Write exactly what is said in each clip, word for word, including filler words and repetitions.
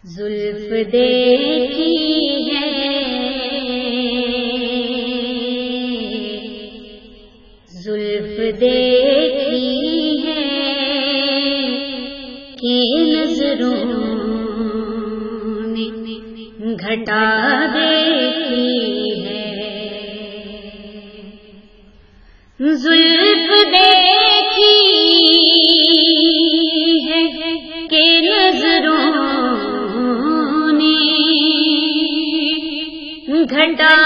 زلف دیکھی ہے زلف دیکھی ہے کہ نظروں نے گھٹا دیکھی ہے زلف دیکھی ہے کہ نظروں گھٹا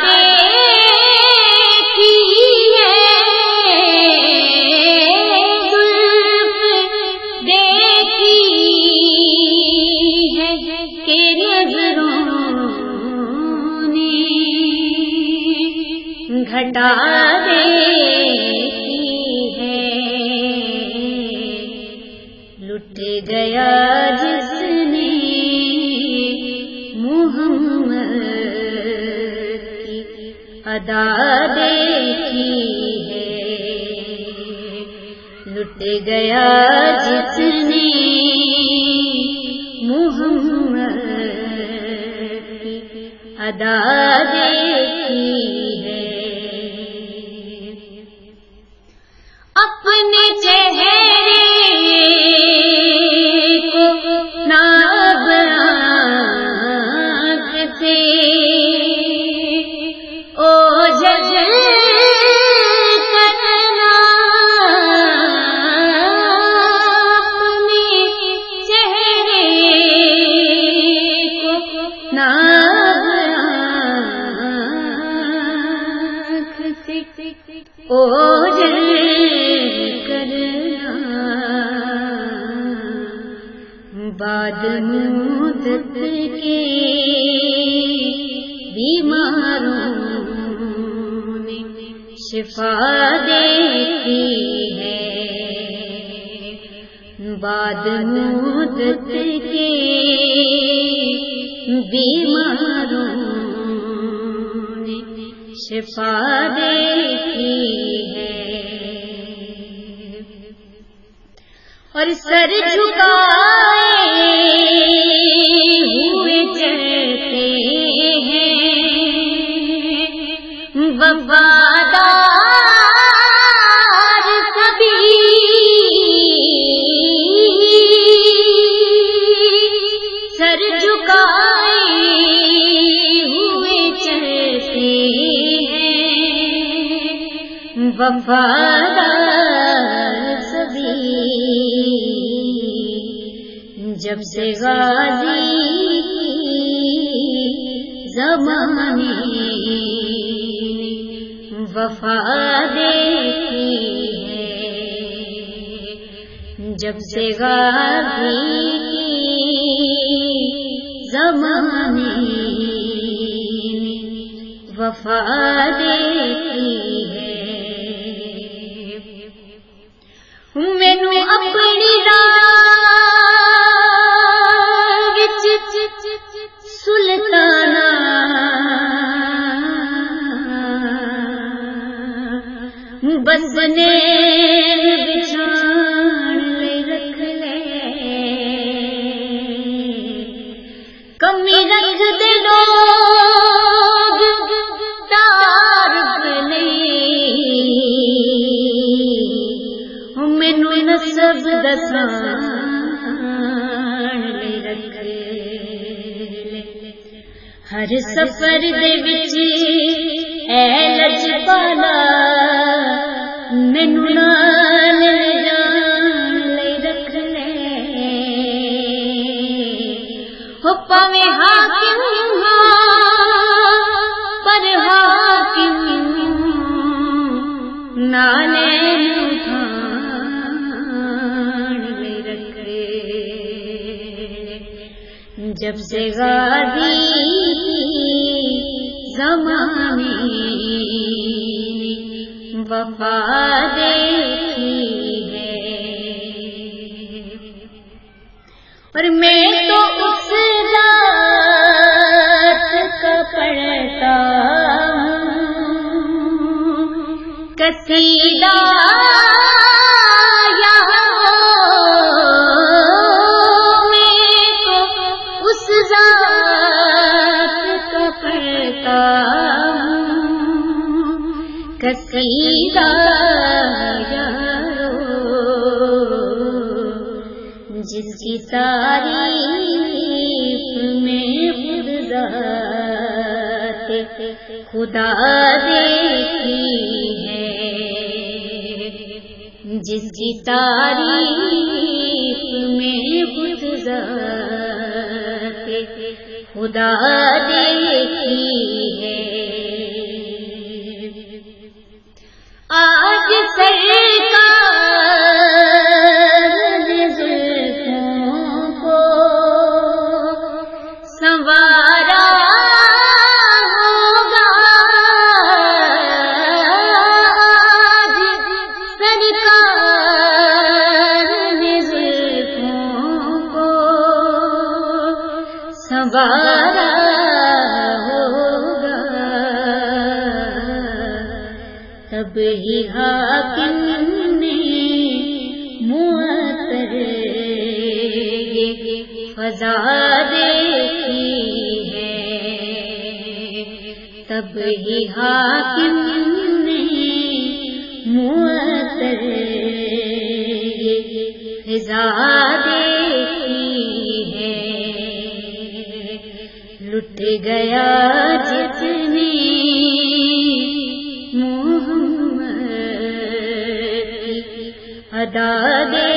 دیکھی ہے زلف دیکھی ہے کہ نظروں نے گھٹا دیکھی ہے لٹ گیا جس نے محمد ادا دیکھی ہے لٹ گیا جس نے محمد کی ادا دیکھی ہے اپنے چہرے کو ناب آنکھ سے اوجل کرنا بعد مدت کے بیماروں نے شفا دیتی ہے بعد مدت کے بیماروں نے شفا دیتی ہے اور سر جھکائے ہوئے چلتے ہیں وفادار سبھی سر جھکائے ہوئے چلتے وفادار سبھی جب سے غازی زمانے وفا دیکھی ہے جب سے غازی زمانے وفا دیکھی ہے مینو اپنی راہ وچ سلطانہ بسنے بچھان لے رکھ لے کمی رکھ دے لوگ تارب نہیں مینو نسب دسان لے رکھ لے ہر سفر دے وچ اے لجپالا مینو نال جان لے رکھ لے ہو پاویں حاکم پر حاکم نالے جب سے غازی زمانے وفا دیکھی ہے اور میں تو اس ذات کا پڑھتا ہوں قصیدہ قصیدہ یارو جس کی تعریف میں خود ذات خدا دیکھی ہے، جس کی تعریف میں خود ذات خدا دیکھی ہے۔ آج سرکار نے زلفوں کو سنوارا ہوگا، آج سرکار نے زلفوں کو سنوارا تب ہی حاکم نے معطر فضا دیکھی ہے، تب ہی حاکم نے معطر فضا دیکھی ہے۔ لٹ گیا جتنی محمد ادا دے